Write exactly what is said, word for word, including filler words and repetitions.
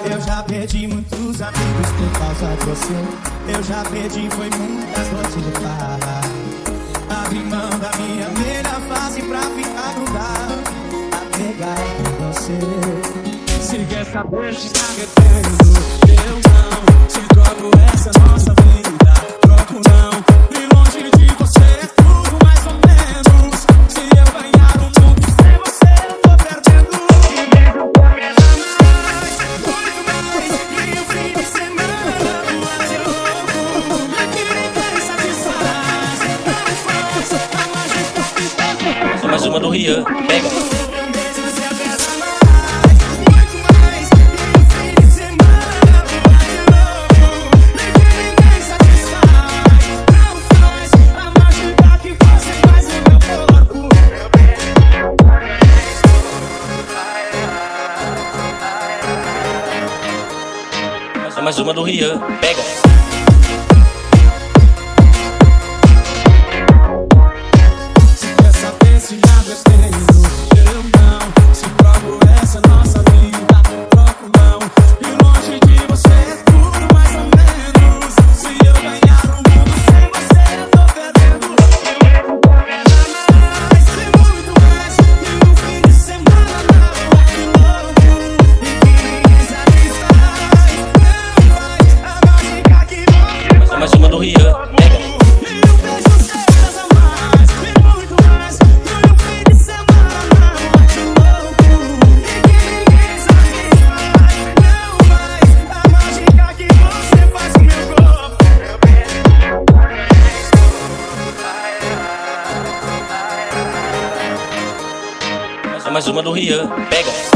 Eu já perdi muitos amigos por causa de você. Eu já perdi, foi muitas noites de farra. Abri mão da minha melhor fase pra ficar grudado, apegado com você. Se quer saber se tá arrependendo, eu não. Se troco essa nossa vida, troco não. E longe de você é tudo mais ou menos. Se eu ganhar o mundo sem você eu tô perdendo. E mesmo eu quero mais, muito mais. E o fim de semana mais eu louco. Aqui ninguém satisfaz, não faz a mágica que faz. Só mais uma do Rian, pega. Só mais uma do Rian, pega. Se quer saber se já arrependo, eu não. Se provo essa nossa vida, troco não. E longe de você é tudo mais ou menos. Se eu ganhar o mundo sem você eu tô perdendo. Eu vou mais, e muito mais. E no fim de semana na rua que louco. E que ninguém satisfaz, não faz a mágica que você. Só mais uma do Rian, pega. Só mais uma do Rian, pega.